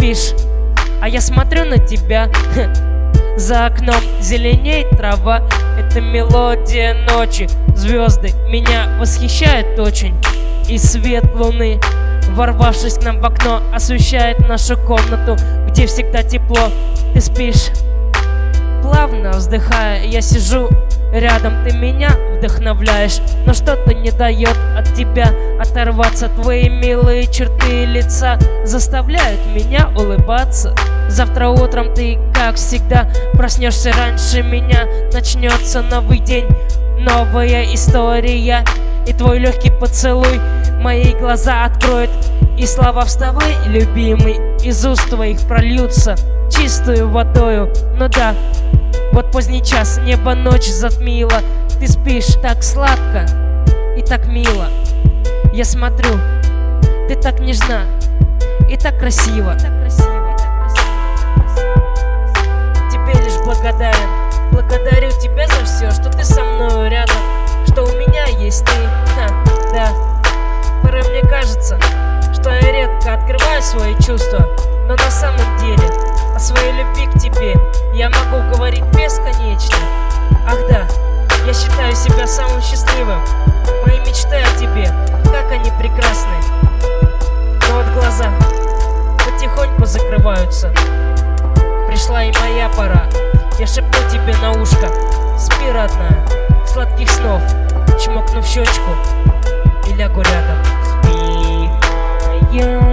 спишь, а я смотрю на тебя. За окном зеленеет трава. Это мелодия ночи. Звезды меня восхищают очень. И свет луны, ворвавшись к нам в окно, освещает нашу комнату, где всегда тепло. Ты спишь. Плавно вздыхая, я сижу рядом, ты меня вдохновляешь, но что-то не дает от тебя оторваться. Твои милые черты лица заставляют меня улыбаться. Завтра утром ты, как всегда, проснешься раньше меня. Начнется новый день, новая история. И твой легкий поцелуй мои глаза откроет. И слова «вставай, любимый» из уст твоих прольются чистую водою. Ну да, вот поздний час, небо ночь затмила. Ты спишь так сладко и так мило. Я смотрю, ты так нежна и так красиво. Тебе лишь благодарен. Благодарю тебя за все, что ты со мною рядом, что у меня есть ты. Да, порой мне кажется, что я редко открываю свои чувства, но на самом деле о своей любви к тебе я могу говорить бесконечно. Ах да, я считаю себя самым счастливым. Мои мечты о тебе, как они прекрасны. Но вот глаза потихоньку закрываются. Пришла и моя пора. Я шепну тебе на ушко: спи, родная, сладких снов. Чмокну в щечку и лягу рядом. Спи, моя